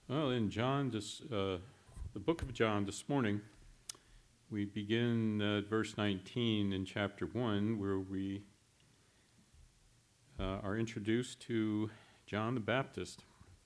Well, in the book of John this morning, we begin at verse 19 in chapter 1, where we are introduced to John the Baptist.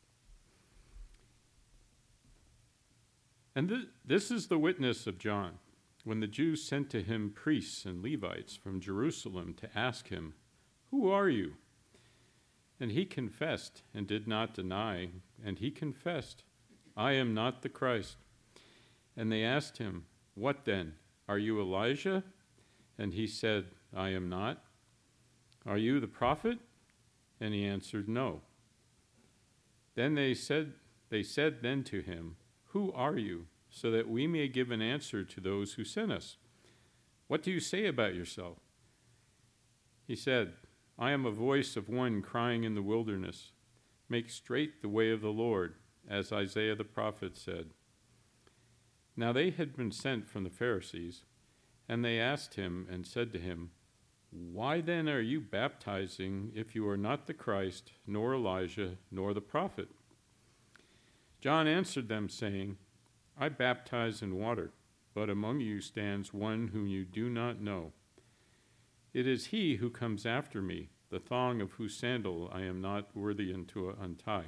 And this is the witness of John, when the Jews sent to him priests and Levites from Jerusalem to ask him, "Who are you?" And he confessed and did not deny, and he confessed, "I am not the Christ." And they asked him, "What then? Are you Elijah?" And he said, "I am not." "Are you the prophet?" And he answered, "No." Then they said then to him, "Who are you? So that we may give an answer to those who sent us. What do you say about yourself?" He said, "I am a voice of one crying in the wilderness, 'Make straight the way of the Lord,' as Isaiah the prophet said." Now they had been sent from the Pharisees, and they asked him and said to him, "Why then are you baptizing if you are not the Christ, nor Elijah, nor the prophet?" John answered them, saying, "I baptize in water, but among you stands one whom you do not know. It is he who comes after me, the thong of whose sandal I am not worthy to untie."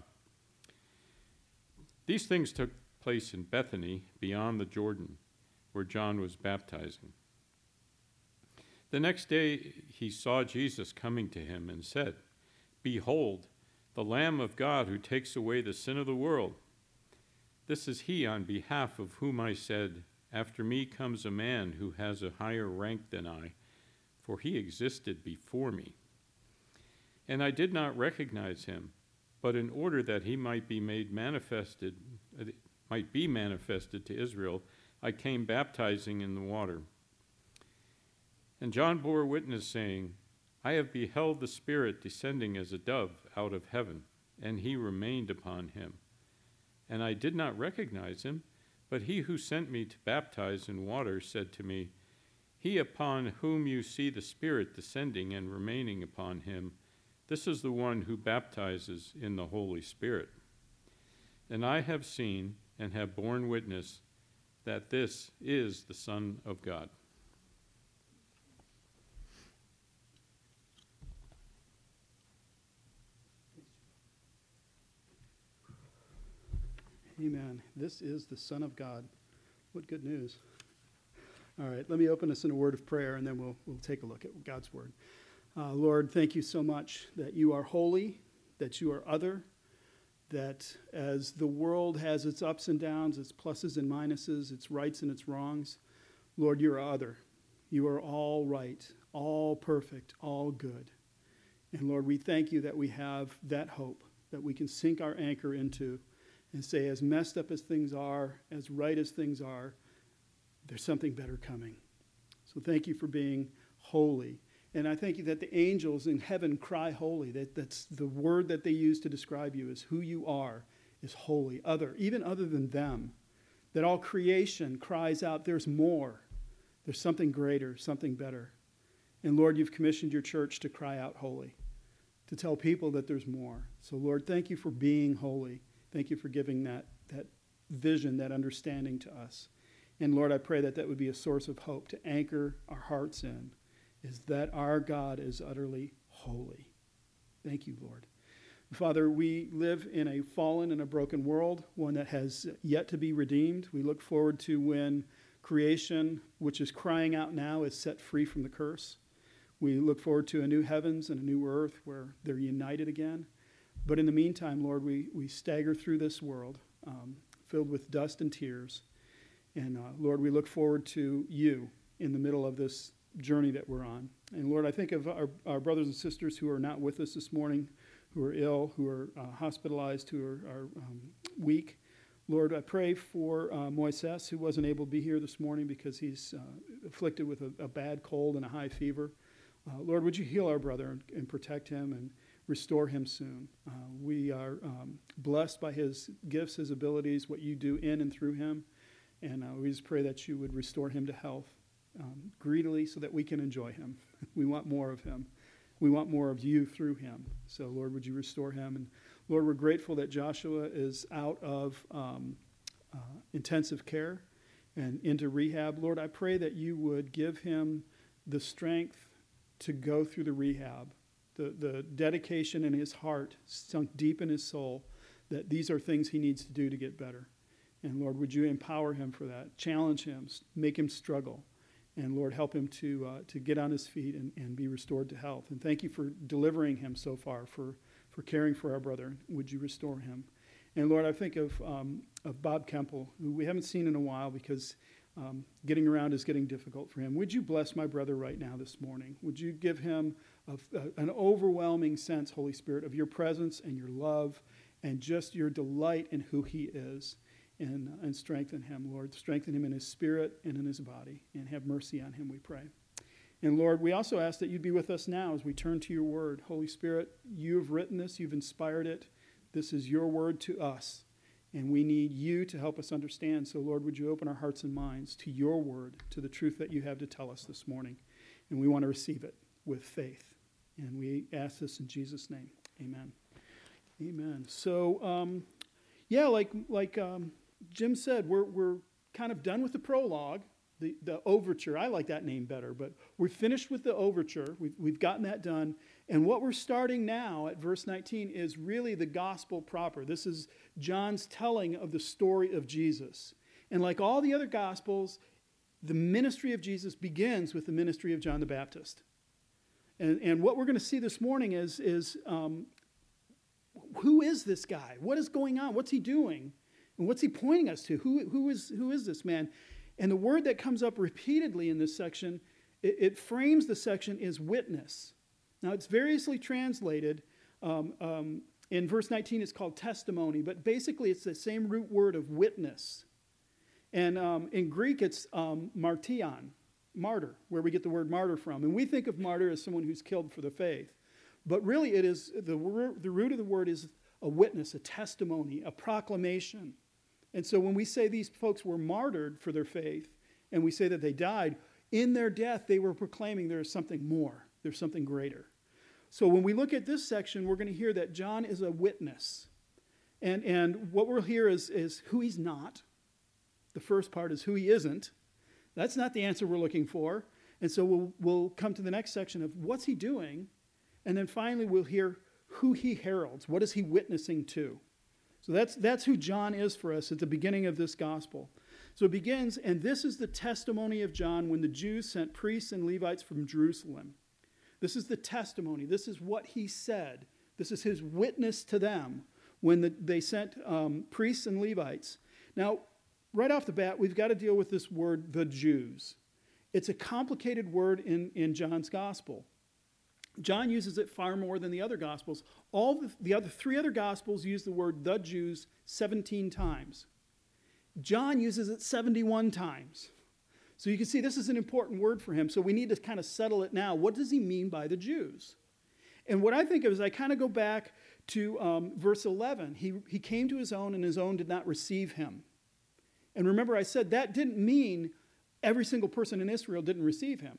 These things took place in Bethany, beyond the Jordan, where John was baptizing. The next day he saw Jesus coming to him and said, "Behold, the Lamb of God who takes away the sin of the world. This is he on behalf of whom I said, 'After me comes a man who has a higher rank than I, for he existed before me.' And I did not recognize him, but in order that he might be manifested to Israel, I came baptizing in the water. And John bore witness, saying, 'I have beheld the Spirit descending as a dove out of heaven,' and he remained upon him. And I did not recognize him, but he who sent me to baptize in water said to me, 'He upon whom you see the Spirit descending and remaining upon him, this is the one who baptizes in the Holy Spirit.' And I have seen and have borne witness that this is the Son of God." Amen. This is the Son of God. What good news. All right, let me open us in a word of prayer, and then we'll take a look at God's word. Lord, thank you so much that you are holy, that you are other, that as the world has its ups and downs, its pluses and minuses, its rights and its wrongs, Lord, you're other. You are all right, all perfect, all good. And Lord, we thank you that we have that hope, that we can sink our anchor into and say, as messed up as things are, as right as things are, there's something better coming. So thank you for being holy. And I thank you that the angels in heaven cry holy. That's the word that they use to describe you, is who you are, is holy, other, even other than them. That all creation cries out, there's more. There's something greater, something better. And Lord, you've commissioned your church to cry out holy, to tell people that there's more. So Lord, thank you for being holy. Thank you for giving that vision, that understanding to us. And Lord, I pray that that would be a source of hope to anchor our hearts in, is that our God is utterly holy. Thank you, Lord. Father, we live in a fallen and a broken world, one that has yet to be redeemed. We look forward to when creation, which is crying out now, is set free from the curse. We look forward to a new heavens and a new earth where they're united again. But in the meantime, Lord, we stagger through this world filled with dust and tears. And Lord, we look forward to you in the middle of this journey that we're on. And Lord, I think of our brothers and sisters who are not with us this morning, who are ill, who are hospitalized, who are weak. Lord, I pray for Moises, who wasn't able to be here this morning because he's afflicted with a bad cold and a high fever. Lord, would you heal our brother and protect him and restore him soon. We are blessed by his gifts, his abilities, what you do in and through him. And we just pray that you would restore him to health greedily so that we can enjoy him. We want more of him. We want more of you through him. So, Lord, would you restore him? And, Lord, we're grateful that Joshua is out of intensive care and into rehab. Lord, I pray that you would give him the strength to go through the rehab, the dedication in his heart, sunk deep in his soul, that these are things he needs to do to get better. And Lord, would you empower him for that, challenge him, make him struggle, and Lord, help him to get on his feet and be restored to health. And thank you for delivering him so far, for caring for our brother. Would you restore him? And Lord, I think of Bob Kemple, who we haven't seen in a while because getting around is getting difficult for him. Would you bless my brother right now this morning? Would you give him an overwhelming sense, Holy Spirit, of your presence and your love and just your delight in who he is, and strengthen him, Lord. Strengthen him in his spirit and in his body, and have mercy on him, we pray. And Lord, we also ask that you'd be with us now as we turn to your word. Holy Spirit, you have written this, you've inspired it. This is your word to us, and we need you to help us understand. So Lord, would you open our hearts and minds to your word, to the truth that you have to tell us this morning. And we want to receive it with faith. And we ask this in Jesus' name. Amen. Amen. So, like Jim said, we're kind of done with the prologue, the overture. I like that name better, but we're finished with the overture. We've gotten that done. And what we're starting now at verse 19 is really the gospel proper. This is John's telling of the story of Jesus. And like all the other gospels, the ministry of Jesus begins with the ministry of John the Baptist. And what we're going to see this morning is who is this guy? What is going on? What's he doing? And what's he pointing us to? Who is this man? And the word that comes up repeatedly in this section, it frames the section as witness. Now, it's variously translated. In verse 19, it's called testimony, but basically it's the same root word of witness. And in Greek, it's martion, martyr, where we get the word martyr from. And we think of martyr as someone who's killed for the faith. But really, it is the root of the word is a witness, a testimony, a proclamation. And so when we say these folks were martyred for their faith, and we say that they died, in their death, they were proclaiming there is something more, there's something greater. So when we look at this section, we're going to hear that John is a witness. And what we'll hear is who he's not. The first part is who he isn't. That's not the answer we're looking for. And so we'll come to the next section of what's he doing. And then finally we'll hear who he heralds. What is he witnessing to? So that's who John is for us at the beginning of this gospel. So it begins, and this is the testimony of John when the Jews sent priests and Levites from Jerusalem. This is the testimony. This is what he said. This is his witness to them when they sent priests and Levites. Now, right off the bat, we've got to deal with this word, the Jews. It's a complicated word in John's gospel. John uses it far more than the other Gospels. All the other three other Gospels use the word the Jews 17 times. John uses it 71 times. So you can see this is an important word for him. So we need to kind of settle it now. What does he mean by the Jews? And what I think of is I kind of go back to verse 11. He came to his own, and his own did not receive him. And remember, I said that didn't mean every single person in Israel didn't receive him.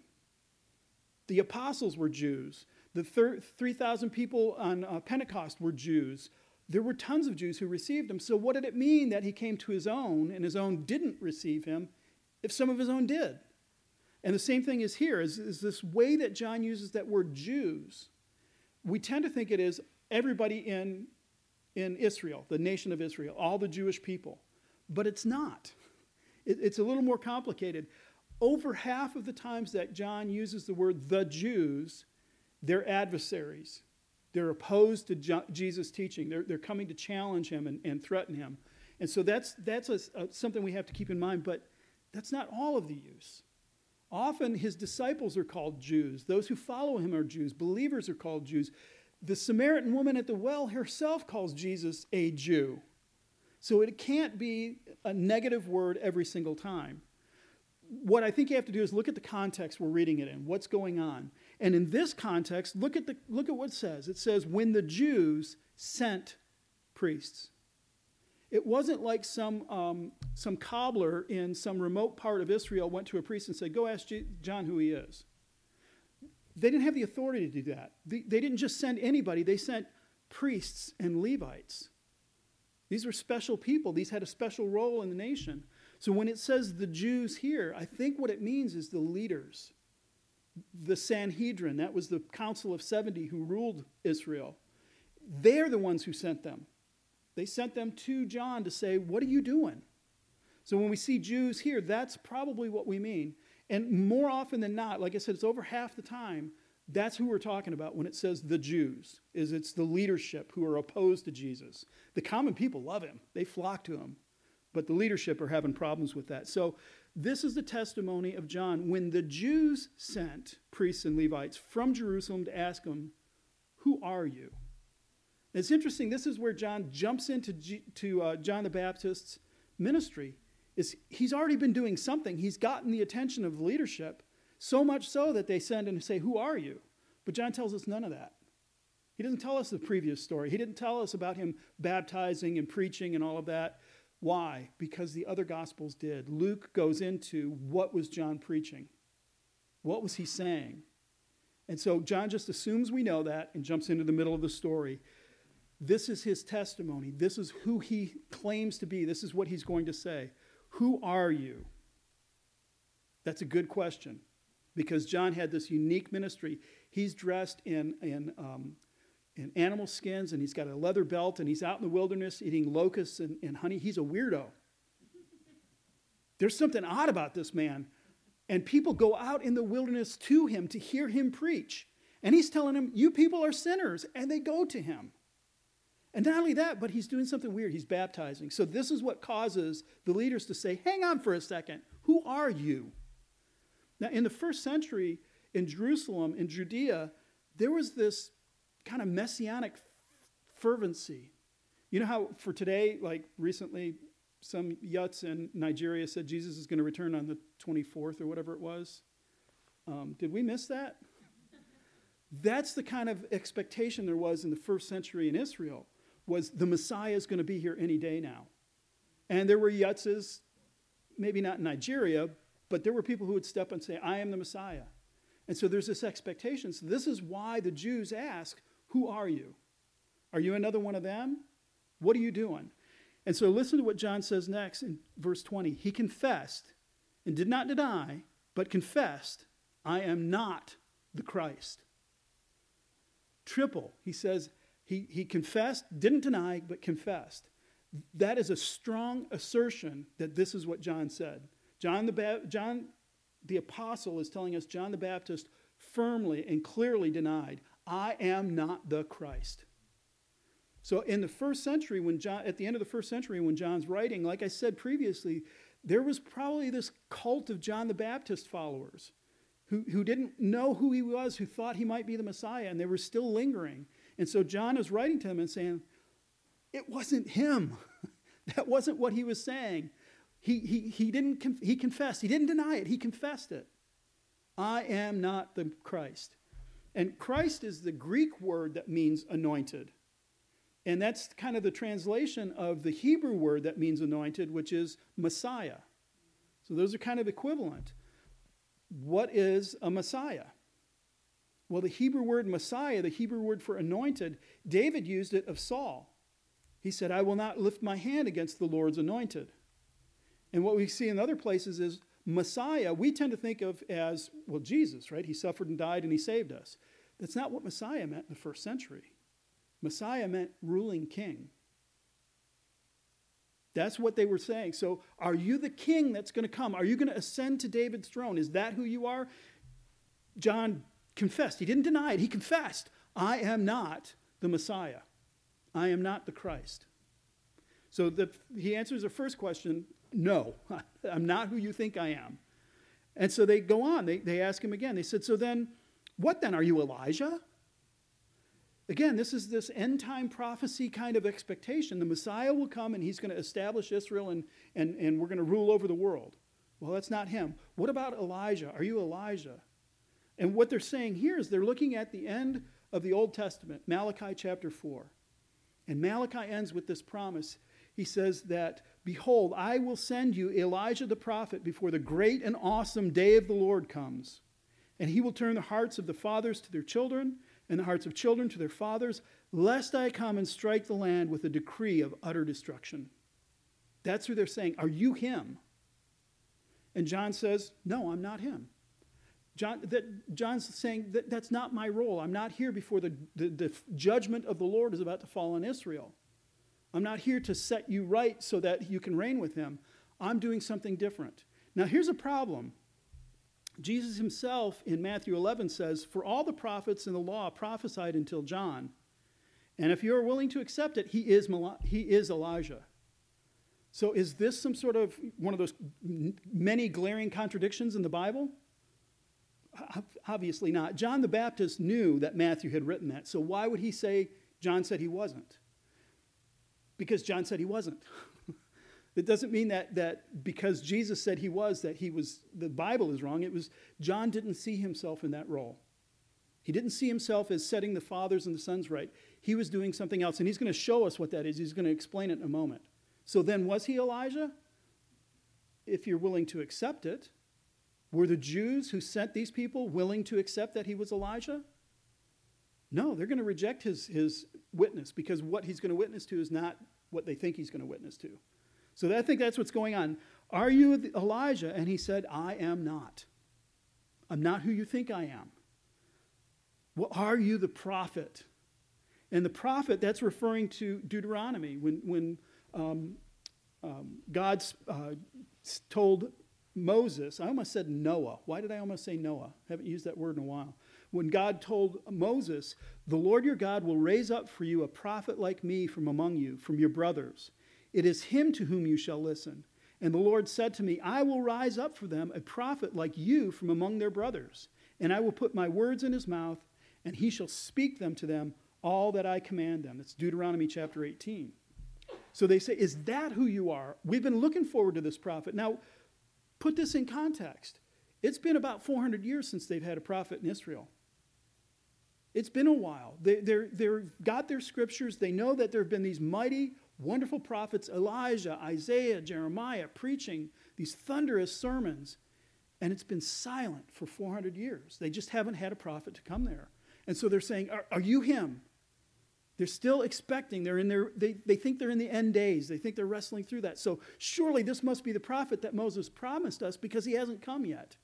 The apostles were Jews. The 3,000 people on Pentecost were Jews. There were tons of Jews who received him. So what did it mean that he came to his own and his own didn't receive him if some of his own did? And the same thing is here, is this way that John uses that word Jews. We tend to think it is everybody in Israel, the nation of Israel, all the Jewish people. But it's not. It's a little more complicated. Over half of the times that John uses the word the Jews, they're adversaries. They're opposed to Jesus' teaching. They're coming to challenge him and threaten him. And so that's something we have to keep in mind, but that's not all of the use. Often his disciples are called Jews. Those who follow him are Jews. Believers are called Jews. The Samaritan woman at the well herself calls Jesus a Jew. So it can't be a negative word every single time. What I think you have to do is look at the context we're reading it in, what's going on. And in this context, look at what it says. It says, when the Jews sent priests. It wasn't like some cobbler in some remote part of Israel went to a priest and said, go ask John who he is. They didn't have the authority to do that. They didn't just send anybody. They sent priests and Levites. These were special people. These had a special role in the nation. So when it says the Jews here, I think what it means is the leaders. The Sanhedrin, that was the Council of 70 who ruled Israel. They're the ones who sent them. They sent them to John to say, what are you doing? So when we see Jews here, that's probably what we mean. And more often than not, like I said, it's over half the time, that's who we're talking about when it says the Jews, is it's the leadership who are opposed to Jesus. The common people love him. They flock to him. But the leadership are having problems with that. So this is the testimony of John when the Jews sent priests and Levites from Jerusalem to ask him, who are you? And it's interesting, this is where John jumps into John the Baptist's ministry. He's already been doing something. He's gotten the attention of the leadership, so much so that they send him and say, who are you? But John tells us none of that. He doesn't tell us the previous story. He didn't tell us about him baptizing and preaching and all of that. Why? Because the other Gospels did. Luke goes into what was John preaching? What was he saying? And so John just assumes we know that and jumps into the middle of the story. This is his testimony. This is who he claims to be. This is what he's going to say. Who are you? That's a good question because John had this unique ministry. He's dressed in animal skins, and he's got a leather belt, and he's out in the wilderness eating locusts and honey. He's a weirdo. There's something odd about this man. And people go out in the wilderness to him to hear him preach. And he's telling them, you people are sinners. And they go to him. And not only that, but he's doing something weird. He's baptizing. So this is what causes the leaders to say, hang on for a second. Who are you? Now, in the first century, in Jerusalem, in Judea, there was this kind of messianic fervency. You know how for today, like recently, some yuts in Nigeria said Jesus is going to return on the 24th or whatever it was? Did we miss that? That's the kind of expectation there was in the first century in Israel, was the Messiah is going to be here any day now. And there were yutzes, maybe not in Nigeria, but there were people who would step up and say, I am the Messiah. And so there's this expectation. So this is why the Jews ask, who are you? Are you another one of them? What are you doing? And so listen to what John says next in verse 20. He confessed and did not deny, but confessed, I am not the Christ. Triple. He says he confessed, didn't deny, but confessed. That is a strong assertion that this is what John said. John the apostle is telling us John the Baptist firmly and clearly denied, I am not the Christ. So in the first century, at the end of the first century, when John's writing, like I said previously, there was probably this cult of John the Baptist followers who didn't know who he was, who thought he might be the Messiah, and they were still lingering. And so John is writing to them and saying, it wasn't him. That wasn't what he was saying. He confessed. He didn't deny it. He confessed it. I am not the Christ. And Christ is the Greek word that means anointed. And that's kind of the translation of the Hebrew word that means anointed, which is Messiah. So those are kind of equivalent. What is a Messiah? Well, the Hebrew word Messiah, the Hebrew word for anointed, David used it of Saul. He said, I will not lift my hand against the Lord's anointed. And what we see in other places is Messiah, we tend to think of as, well, Jesus, right? He suffered and died and he saved us. That's not what Messiah meant in the first century. Messiah meant ruling king. That's what they were saying. So are you the king that's going to come? Are you going to ascend to David's throne? Is that who you are? John confessed. He didn't deny it. He confessed, I am not the Messiah. I am not the Christ. So he answers the first question, no, I'm not who you think I am. And so they go on. They ask him again. They said, so then, what then? Are you Elijah? Again, this is this end-time prophecy kind of expectation. The Messiah will come and he's going to establish Israel and we're going to rule over the world. Well, that's not him. What about Elijah? Are you Elijah? And what they're saying here is they're looking at the end of the Old Testament, Malachi chapter 4. And Malachi ends with this promise. He says that, behold, I will send you Elijah the prophet before the great and awesome day of the Lord comes. And he will turn the hearts of the fathers to their children, and the hearts of children to their fathers, lest I come and strike the land with a decree of utter destruction. That's who they're saying. Are you him? And John says, no, I'm not him. John's saying that's not my role. I'm not here before the judgment of the Lord is about to fall on Israel. I'm not here to set you right so that you can reign with him. I'm doing something different. Now here's a problem. Jesus himself in Matthew 11 says, for all the prophets and the law prophesied until John. And if you're willing to accept it, he is Elijah. So is this some sort of one of those many glaring contradictions in the Bible? Obviously not. John the Baptist knew that Matthew had written that. So why would he say John said he wasn't? Because John said he wasn't. It doesn't mean that because Jesus said he was, the Bible is wrong. It was John didn't see himself in that role. He didn't see himself as setting the fathers and the sons right. He was doing something else, and he's going to show us what that is. He's going to explain it in a moment. So then, was he Elijah? If you're willing to accept it, were the Jews who sent these people willing to accept that he was Elijah? No, they're going to reject his witness because what he's going to witness to is not what they think he's going to witness to. So I think that's what's going on. Are you Elijah? And he said, I am not. I'm not who you think I am. Well, are you the prophet? And the prophet, that's referring to Deuteronomy. When God told Moses, I almost said Noah. Why did I almost say Noah? I haven't used that word in a while. When God told Moses, the Lord your God will raise up for you a prophet like me from among you, from your brothers. It is him to whom you shall listen. And the Lord said to me, I will rise up for them a prophet like you from among their brothers. And I will put my words in his mouth, and he shall speak them to them all that I command them. That's Deuteronomy chapter 18. So they say, is that who you are? We've been looking forward to this prophet. Now, put this in context. It's been about 400 years since they've had a prophet in Israel. It's been a while. They've got their scriptures. They know that there have been these mighty, wonderful prophets, Elijah, Isaiah, Jeremiah, preaching these thunderous sermons. And it's been silent for 400 years. They just haven't had a prophet to come there. And so they're saying, are you him? They're still expecting. They think they're in the end days. They think they're wrestling through that. So surely this must be the prophet that Moses promised us because he hasn't come yet.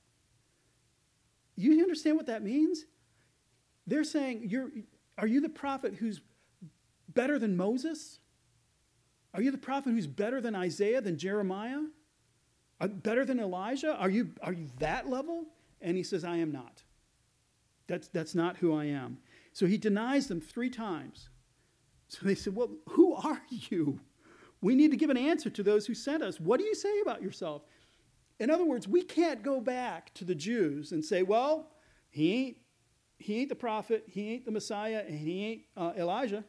You understand what that means? They're saying, are you the prophet who's better than Moses? Are you the prophet who's better than Isaiah, than Jeremiah? Better than Elijah? Are you that level? And he says, I am not. That's not who I am. So he denies them 3 times. So they said, well, who are you? We need to give an answer to those who sent us. What do you say about yourself? In other words, we can't go back to the Jews and say, well, he ain't the prophet, he ain't the Messiah, and he ain't Elijah.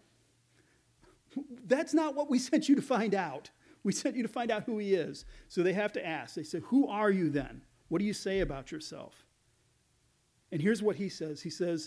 That's not what we sent you to find out. We sent you to find out who he is. So they have to ask. They say, who are you then? What do you say about yourself? And here's what he says. He says,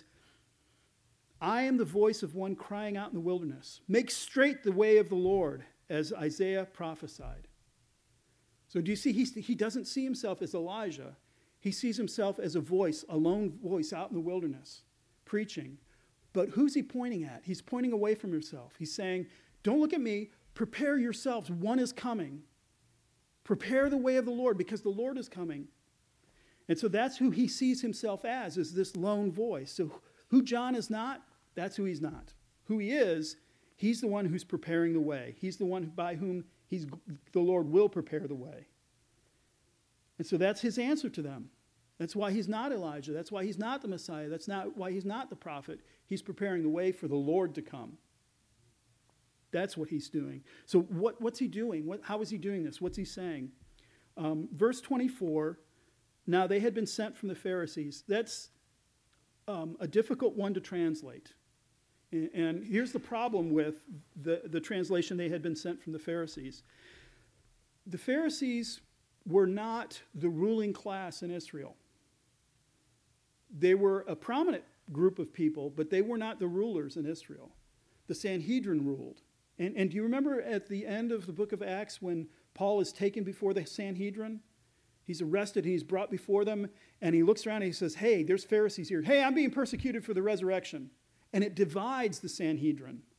I am the voice of one crying out in the wilderness. Make straight the way of the Lord, as Isaiah prophesied. So do you see, he doesn't see himself as Elijah. He sees himself as a voice, a lone voice out in the wilderness, preaching. But who's he pointing at? He's pointing away from himself. He's saying, don't look at me. Prepare yourselves. One is coming. Prepare the way of the Lord because the Lord is coming. And so that's who he sees himself as, is this lone voice. So who John is not, that's who he's not. Who he is, he's the one who's preparing the way. He's the one by whom the Lord will prepare the way. And so that's his answer to them. That's why he's not Elijah. That's why he's not the Messiah. That's not why he's not the prophet. He's preparing the way for the Lord to come. That's what he's doing. So what's he doing? How is he doing this? What's he saying? Verse 24, now they had been sent from the Pharisees. That's a difficult one to translate. And here's the problem with the translation, they had been sent from the Pharisees. The Pharisees were not the ruling class in Israel. They were a prominent group of people, but they were not the rulers in Israel. The Sanhedrin ruled. And do you remember at the end of the book of Acts when Paul is taken before the Sanhedrin? He's arrested and he's brought before them, and he looks around and he says, hey, there's Pharisees here. Hey, I'm being persecuted for the resurrection. And it divides the Sanhedrin.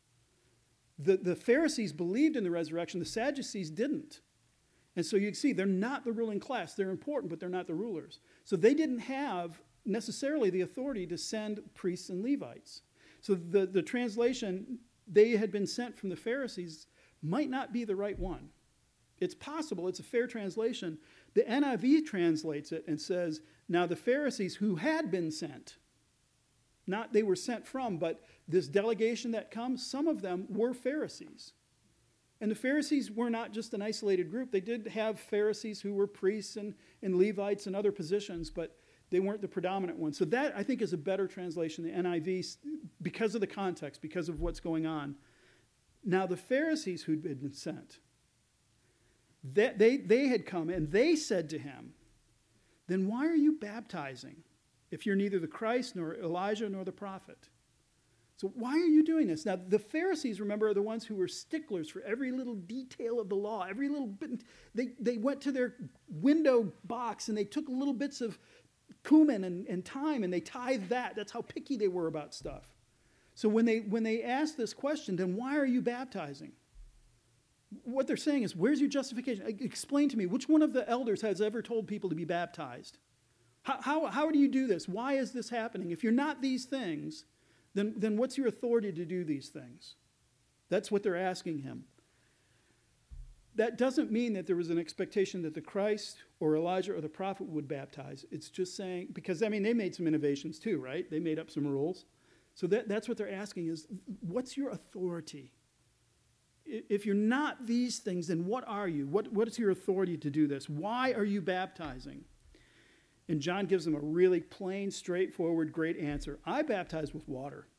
The Pharisees believed in the resurrection. The Sadducees didn't. And so you can see they're not the ruling class. They're important, but they're not the rulers. So they didn't have necessarily the authority to send priests and Levites. So the translation, they had been sent from the Pharisees, might not be the right one. It's possible, it's a fair translation. The NIV translates it and says, now the Pharisees who had been sent, not they were sent from, but this delegation that comes, some of them were Pharisees. And the Pharisees were not just an isolated group. They did have Pharisees who were priests and Levites and other positions, but they weren't the predominant ones. So that, I think, is a better translation, the NIV, because of the context, because of what's going on. Now, the Pharisees who'd been sent, they had come and they said to him, then why are you baptizing if you're neither the Christ nor Elijah nor the prophet? So why are you doing this? Now, the Pharisees, remember, are the ones who were sticklers for every little detail of the law, every little bit. They went to their window box and they took little bits of cumin and thyme and they tithed that. That's how picky they were about stuff. So when they asked this question, then why are you baptizing? What they're saying is, where's your justification? Explain to me, which one of the elders has ever told people to be baptized? How do you do this? Why is this happening? If you're not these things, then what's your authority to do these things? That's what they're asking him. That doesn't mean that there was an expectation that the Christ or Elijah or the prophet would baptize. It's just saying, because, I mean, they made some innovations too, right? They made up some rules. So that's what they're asking is, what's your authority? If you're not these things, then what are you? What is your authority to do this? Why are you baptizing? And John gives them a really plain, straightforward, great answer. I baptize with water.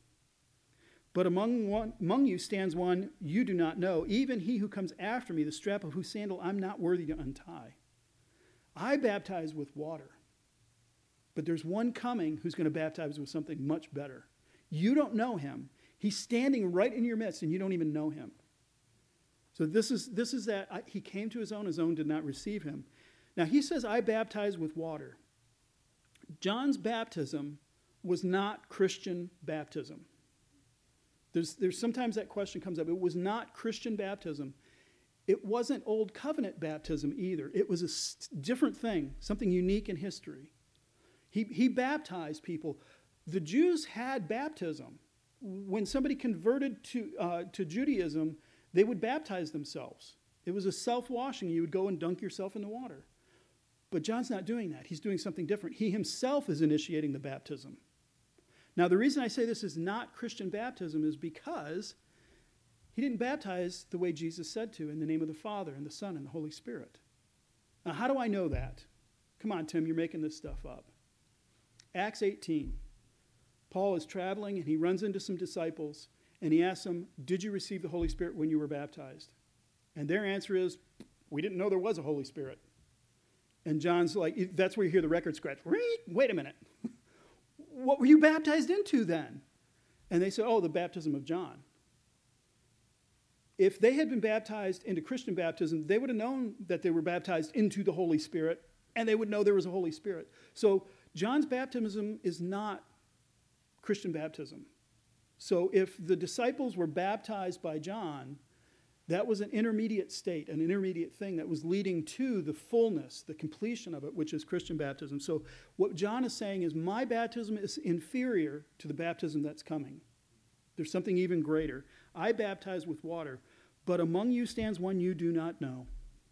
But among you stands one you do not know, even he who comes after me, the strap of whose sandal I'm not worthy to untie. I baptize with water. But there's one coming who's going to baptize with something much better. You don't know him. He's standing right in your midst, and you don't even know him. So this is that he came to his own did not receive him. Now, he says, I baptize with water. John's baptism was not Christian baptism. There's sometimes that question comes up. It was not Christian baptism. It wasn't Old Covenant baptism either. It was a different thing, something unique in history. He baptized people. The Jews had baptism. When somebody converted to Judaism, they would baptize themselves. It was a self-washing. You would go and dunk yourself in the water. But John's not doing that. He's doing something different. He himself is initiating the baptism. Now, the reason I say this is not Christian baptism is because he didn't baptize the way Jesus said to, in the name of the Father and the Son and the Holy Spirit. Now, how do I know that? Come on, Tim, you're making this stuff up. Acts 18. Paul is traveling and he runs into some disciples and he asks them, did you receive the Holy Spirit when you were baptized? And their answer is, we didn't know there was a Holy Spirit. And John's like, that's where you hear the record scratch. Wait a minute. What were you baptized into then? And they say, oh, the baptism of John. If they had been baptized into Christian baptism, they would have known that they were baptized into the Holy Spirit, and they would know there was a Holy Spirit. So John's baptism is not Christian baptism. So if the disciples were baptized by John, that was an intermediate state, an intermediate thing that was leading to the fullness, the completion of it, which is Christian baptism. So what John is saying is my baptism is inferior to the baptism that's coming. There's something even greater. I baptize with water, but among you stands one you do not know.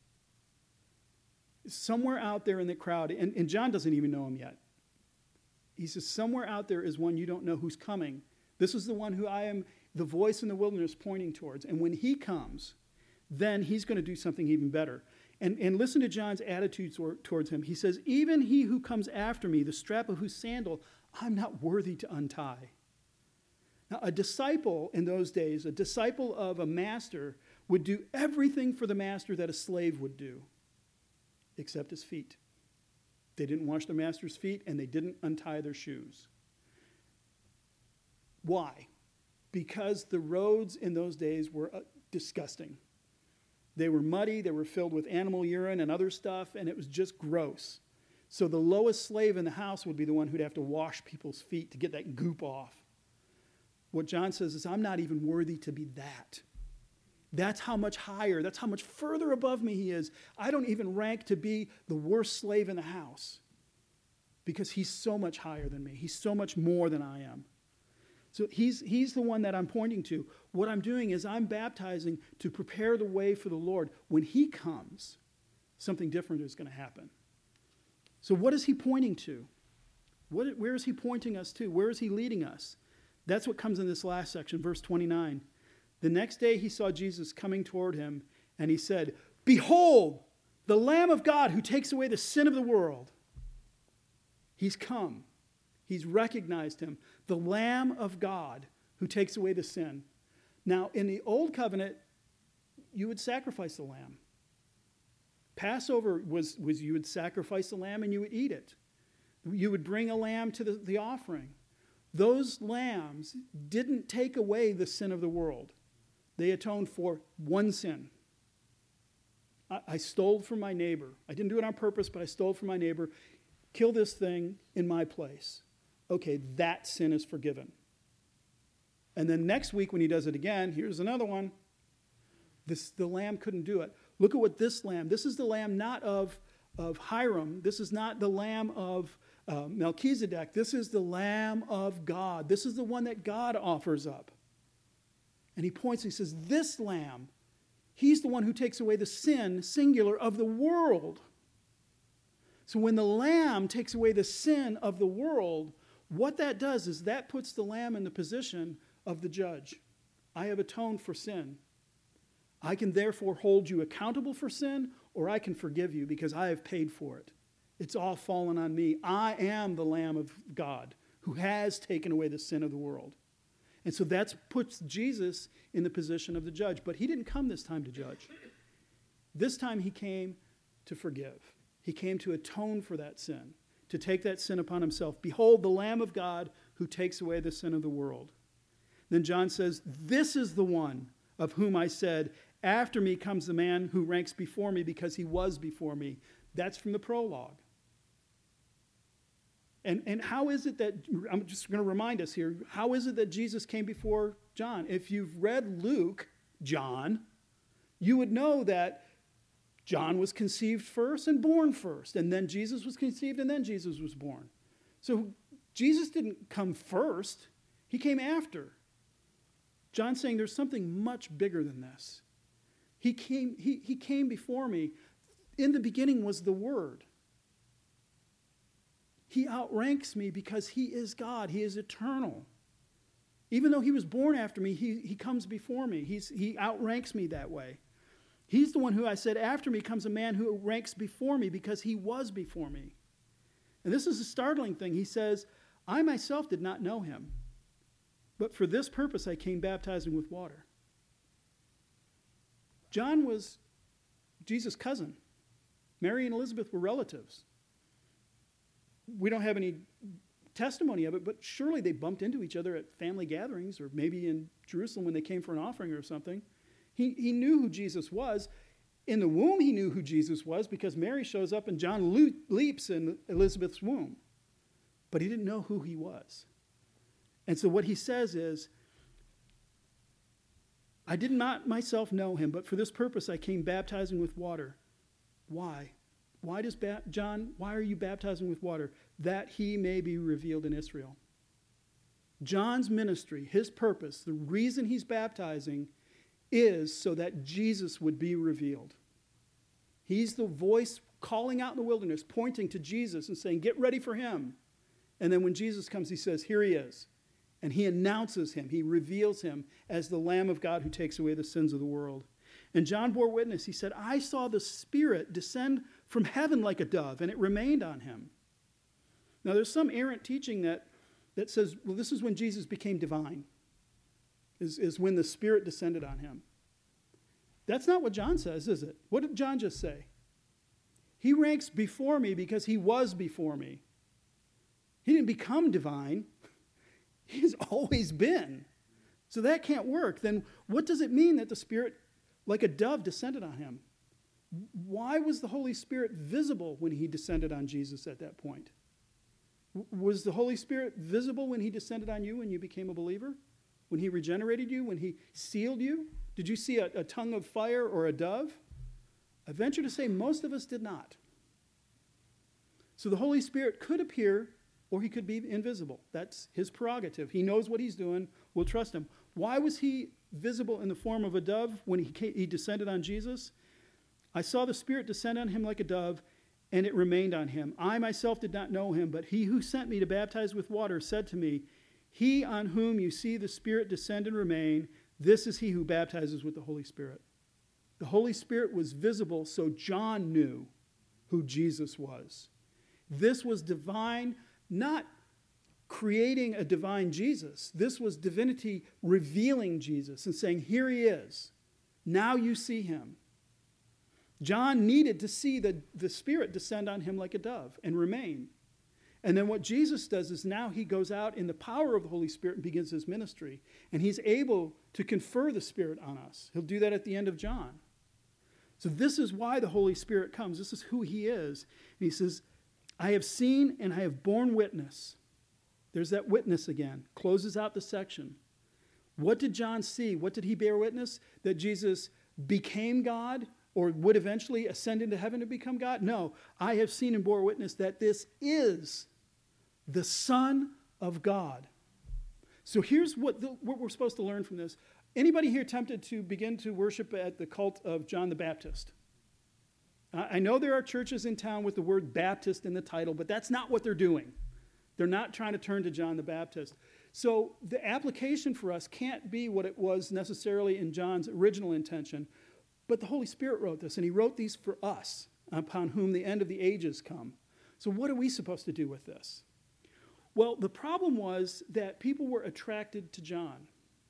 Somewhere out there in the crowd, and John doesn't even know him yet. He says, somewhere out there is one you don't know who's coming. This is the one who I am the voice in the wilderness pointing towards. And when he comes, then he's going to do something even better. And listen to John's attitude towards him. He says, even he who comes after me, the strap of whose sandal I'm not worthy to untie. Now, a disciple in those days, a disciple of a master, would do everything for the master that a slave would do, except his feet. They didn't wash their master's feet, and they didn't untie their shoes. Why? Because the roads in those days were disgusting. They were muddy, they were filled with animal urine and other stuff, and it was just gross. So the lowest slave in the house would be the one who'd have to wash people's feet to get that goop off. what John says is, I'm not even worthy to be that. That's how much higher, that's how much further above me he is. I don't even rank to be the worst slave in the house because he's so much higher than me. He's so much more than I am. So he's the one that I'm pointing to. What I'm doing is I'm baptizing to prepare the way for the Lord. When he comes, something different is going to happen. So what is he pointing to? Where is he pointing us to? Where is he leading us? That's what comes in this last section, verse 29. The next day he saw Jesus coming toward him, and he said, "Behold, the Lamb of God who takes away the sin of the world." He's come. He's recognized him, the Lamb of God who takes away the sin. Now, in the Old Covenant, you would sacrifice the lamb. Passover was you would sacrifice the lamb and you would eat it. You would bring a lamb to the offering. Those lambs didn't take away the sin of the world. They atoned for one sin. I stole from my neighbor. I didn't do it on purpose, but I stole from my neighbor. Kill this thing in my place. Okay, that sin is forgiven. And then next week when he does it again, here's another one. The lamb couldn't do it. Look at what this is the lamb not of Hiram. This is not the lamb of Melchizedek. This is the Lamb of God. This is the one that God offers up. And he points, he says, this lamb, he's the one who takes away the sin, singular, of the world. So when the lamb takes away the sin of the world, what that does is that puts the lamb in the position of the judge. I have atoned for sin. I can therefore hold you accountable for sin, or I can forgive you because I have paid for it. It's all fallen on me. I am the Lamb of God who has taken away the sin of the world. And so that puts Jesus in the position of the judge. But he didn't come this time to judge. This time he came to forgive. He came to atone for that sin, to take that sin upon himself. Behold, the Lamb of God who takes away the sin of the world. Then John says, this is the one of whom I said, after me comes the man who ranks before me because he was before me. That's from the prologue. And how is it that, I'm just going to remind us here, how is it that Jesus came before John? If you've read Luke, John, you would know that John was conceived first and born first, and then Jesus was conceived and then Jesus was born. So Jesus didn't come first, he came after. John's saying there's something much bigger than this. He came before me. In the beginning was the Word. He outranks me because he is God. He is eternal. Even though he was born after me, he comes before me. He outranks me that way. He's the one who I said, after me comes a man who ranks before me because he was before me. And this is a startling thing. He says, I myself did not know him, but for this purpose I came baptizing with water. John was Jesus' cousin. Mary and Elizabeth were relatives. We don't have any testimony of it, but surely they bumped into each other at family gatherings or maybe in Jerusalem when they came for an offering or something. He knew who Jesus was. In the womb, he knew who Jesus was because Mary shows up and John leaps in Elizabeth's womb. But he didn't know who he was. And so what he says is, I did not myself know him, but for this purpose I came baptizing with water. Why? Why are you baptizing with water? That he may be revealed in Israel. John's ministry, his purpose, the reason he's baptizing is so that Jesus would be revealed. He's the voice calling out in the wilderness, pointing to Jesus and saying, get ready for him. And then when Jesus comes, he says, here he is. And he announces him, he reveals him as the Lamb of God who takes away the sins of the world. And John bore witness. He said, I saw the Spirit descend from heaven like a dove, and it remained on him. Now, there's some errant teaching that says, well, this is when Jesus became divine, is when the Spirit descended on him. That's not what John says, is it? What did John just say? He ranks before me because he was before me. He didn't become divine. He's always been. So that can't work. Then what does it mean that the Spirit, like a dove, descended on him? Why was the Holy Spirit visible when he descended on Jesus at that point? Was the Holy Spirit visible when he descended on you when you became a believer? when he regenerated you, when he sealed you? Did you see a tongue of fire or a dove? I venture to say most of us did not. So the Holy Spirit could appear or he could be invisible. That's his prerogative. He knows what he's doing. We'll trust him. Why was he visible in the form of a dove when he descended on Jesus? I saw the Spirit descend on him like a dove, and it remained on him. I myself did not know him, but he who sent me to baptize with water said to me, he on whom you see the Spirit descend and remain, this is he who baptizes with the Holy Spirit. The Holy Spirit was visible, so John knew who Jesus was. This was divine, not creating a divine Jesus. This was divinity revealing Jesus and saying, here he is. Now you see him. John needed to see the Spirit descend on him like a dove and remain. And then what Jesus does is now he goes out in the power of the Holy Spirit and begins his ministry. And he's able to confer the Spirit on us. He'll do that at the end of John. So this is why the Holy Spirit comes. This is who he is. And he says, I have seen and I have borne witness. There's that witness again. Closes out the section. What did John see? What did he bear witness? That Jesus became God or would eventually ascend into heaven to become God? No. I have seen and bore witness that this is the Son of God. So here's what we're supposed to learn from this. Anybody here tempted to begin to worship at the cult of John the Baptist? I know there are churches in town with the word Baptist in the title, but that's not what they're doing. They're not trying to turn to John the Baptist. So the application for us can't be what it was necessarily in John's original intention, but the Holy Spirit wrote this, and he wrote these for us, upon whom the end of the ages come. So what are we supposed to do with this? Well, the problem was that people were attracted to John.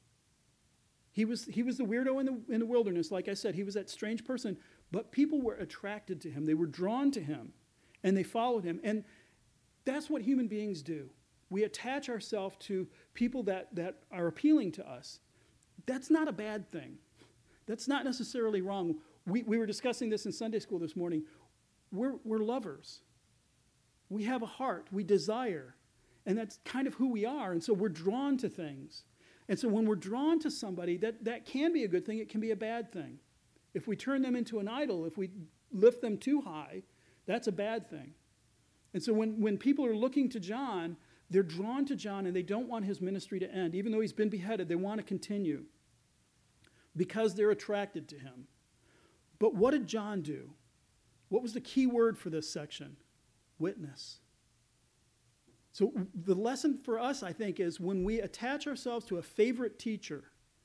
He was the weirdo in the wilderness, like I said. He was that strange person, but people were attracted to him. They were drawn to him, and they followed him. And that's what human beings do. We attach ourselves to people that are appealing to us. That's not a bad thing. That's not necessarily wrong. We were discussing this in Sunday school this morning. We're lovers. We have a heart. We desire. And that's kind of who we are. And so we're drawn to things. And so when we're drawn to somebody, that can be a good thing. It can be a bad thing. If we turn them into an idol, if we lift them too high, that's a bad thing. And so when people are looking to John, they're drawn to John and they don't want his ministry to end. Even though he's been beheaded, they want to continue because they're attracted to him. But what did John do? What was the key word for this section? Witness. So the lesson for us, I think, is when we attach ourselves to a favorite teacher,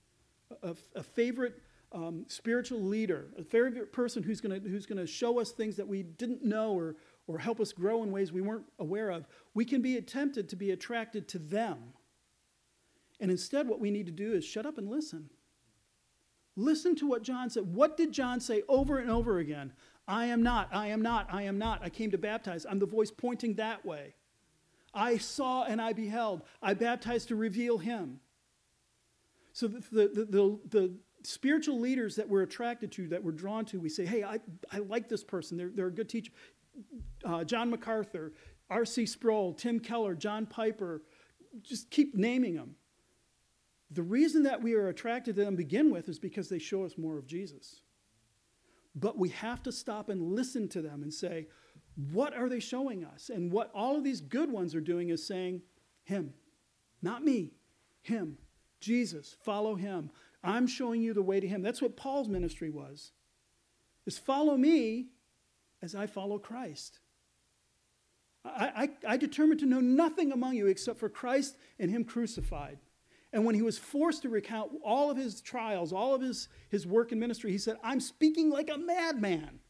a favorite spiritual leader, a favorite person who's going to show us things that we didn't know or help us grow in ways we weren't aware of, we can be tempted to be attracted to them. And instead, what we need to do is shut up and listen. Listen to what John said. What did John say over and over again? I am not, I am not, I am not. I came to baptize. I'm the voice pointing that way. I saw and I beheld. I baptized to reveal him. So the spiritual leaders that we're attracted to, that we're drawn to, we say, hey, I like this person. They're a good teacher. John MacArthur, R.C. Sproul, Tim Keller, John Piper, just keep naming them. The reason that we are attracted to them to begin with is because they show us more of Jesus. But we have to stop and listen to them and say, what are they showing us? And what all of these good ones are doing is saying, him, not me, him, Jesus, follow him. I'm showing you the way to him. That's what Paul's ministry was, is follow me as I follow Christ. I determined to know nothing among you except for Christ and him crucified. And when he was forced to recount all of his trials, all of his work and ministry, he said, I'm speaking like a madman.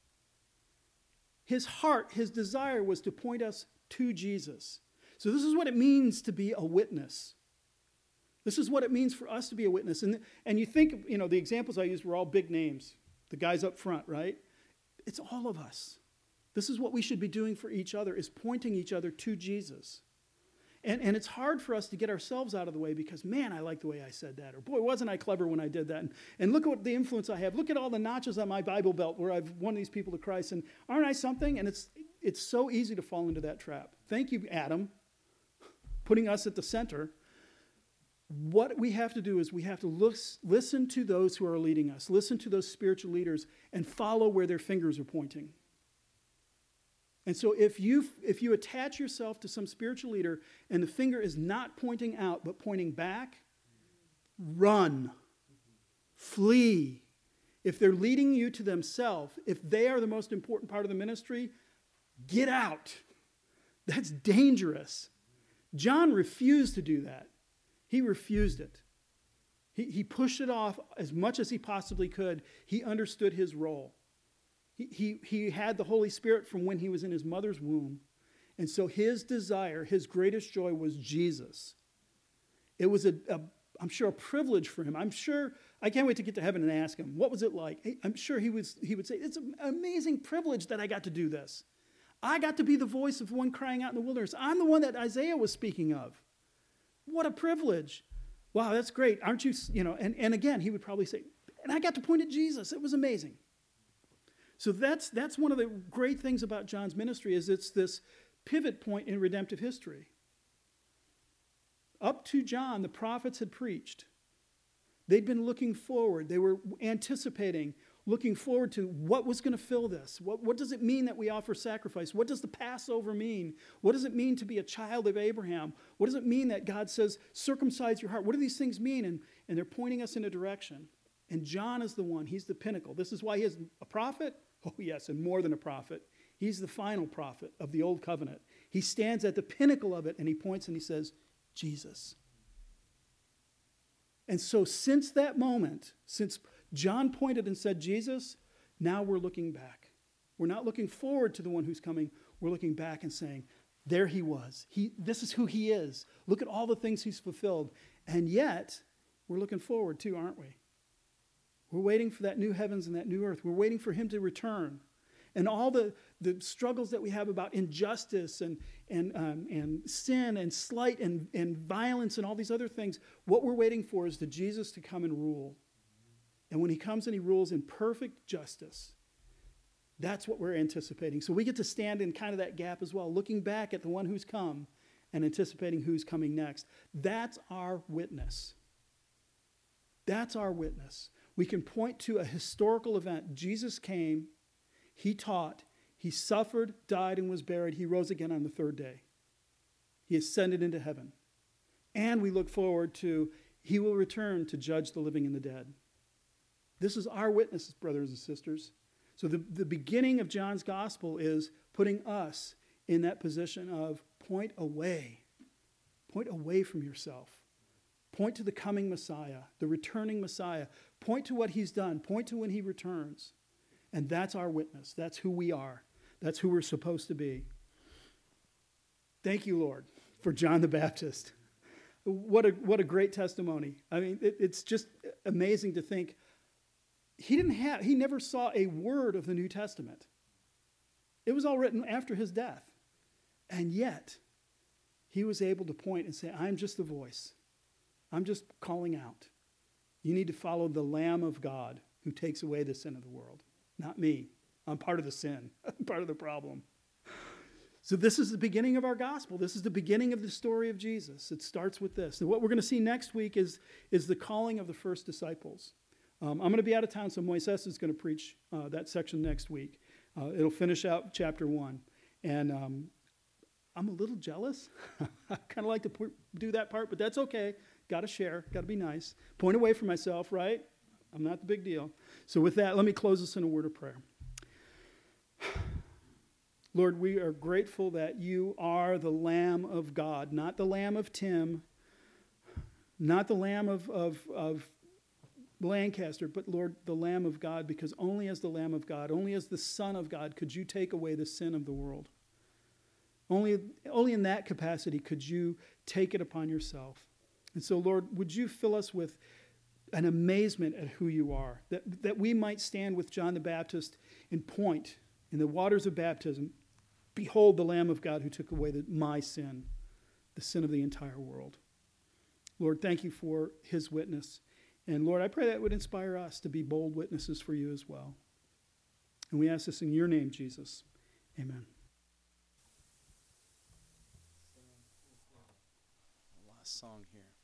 His heart, his desire was to point us to Jesus. So this is what it means to be a witness. This is what it means for us to be a witness. And you think, the examples I used were all big names. The guys up front, right? It's all of us. This is what we should be doing for each other, is pointing each other to Jesus. And it's hard for us to get ourselves out of the way because, man, I like the way I said that. Or, boy, wasn't I clever when I did that. And look at what the influence I have. Look at all the notches on my Bible belt where I've won these people to Christ. And aren't I something? And it's so easy to fall into that trap. Thank you, Adam, putting us at the center. what we have to do is we have to listen to those who are leading us, listen to those spiritual leaders, and follow where their fingers are pointing. And so if you attach yourself to some spiritual leader and the finger is not pointing out but pointing back, run, flee. If they're leading you to themselves, if they are the most important part of the ministry, get out. That's dangerous. John refused to do that. He refused it. He pushed it off as much as he possibly could. He understood his role. He had the Holy Spirit from when he was in his mother's womb. And so his desire, his greatest joy was Jesus. It was, I'm sure, a privilege for him. I can't wait to get to heaven and ask him, what was it like? I'm sure he would say, it's an amazing privilege that I got to do this. I got to be the voice of one crying out in the wilderness. I'm the one that Isaiah was speaking of. What a privilege. Wow, that's great. Aren't you, and again, he would probably say, and I got to point at Jesus. It was amazing. So that's one of the great things about John's ministry is it's this pivot point in redemptive history. Up to John, the prophets had preached. They'd been looking forward. They were anticipating, looking forward to what was going to fill this. What does it mean that we offer sacrifice? What does the Passover mean? What does it mean to be a child of Abraham? What does it mean that God says, circumcise your heart? What do these things mean? And they're pointing us in a direction. And John is the one. He's the pinnacle. This is why he is a prophet. Oh, yes, and more than a prophet. He's the final prophet of the Old Covenant. He stands at the pinnacle of it, and he points and he says, Jesus. And so since that moment, since John pointed and said Jesus, now we're looking back. We're not looking forward to the one who's coming. We're looking back and saying, there he was. This is who he is. Look at all the things he's fulfilled. And yet, we're looking forward too, aren't we? We're waiting for that new heavens and that new earth. We're waiting for him to return. And all the struggles that we have about injustice and sin and slight and violence and all these other things, what we're waiting for is the Jesus to come and rule. And when he comes and he rules in perfect justice, that's what we're anticipating. So we get to stand in kind of that gap as well, looking back at the one who's come and anticipating who's coming next. That's our witness. That's our witness. We can point to a historical event. Jesus came, he taught, he suffered, died, and was buried. He rose again on the third day. He ascended into heaven. And we look forward to he will return to judge the living and the dead. This is our witness, brothers and sisters. So the beginning of John's gospel is putting us in that position of point away from yourself. Point to the coming Messiah, the returning Messiah. Point to what he's done. Point to when he returns. And that's our witness. That's who we are. That's who we're supposed to be. Thank you, Lord, for John the Baptist. What a great testimony. I mean, it's just amazing to think he never saw a word of the New Testament. It was all written after his death. And yet, he was able to point and say, I'm just the voice. I'm just calling out. You need to follow the Lamb of God who takes away the sin of the world. Not me. I'm part of the sin. I'm part of the problem. So this is the beginning of our gospel. This is the beginning of the story of Jesus. It starts with this. And what we're going to see next week is the calling of the first disciples. I'm going to be out of town, so Moises is going to preach that section next week. It'll finish out chapter 1. And I'm a little jealous. I kind of like to do that part, but that's okay. Got to share. Got to be nice. Point away from myself, right? I'm not the big deal. So with that, let me close this in a word of prayer. Lord, we are grateful that you are the Lamb of God, not the Lamb of Tim, not the Lamb of Lancaster, but Lord, the Lamb of God, because only as the Lamb of God, only as the Son of God could you take away the sin of the world. Only in that capacity could you take it upon yourself. And so, Lord, would you fill us with an amazement at who you are, that we might stand with John the Baptist and point in the waters of baptism, behold the Lamb of God who took away my sin, the sin of the entire world. Lord, thank you for his witness. And Lord, I pray that would inspire us to be bold witnesses for you as well. And we ask this in your name, Jesus. Amen. Last song here.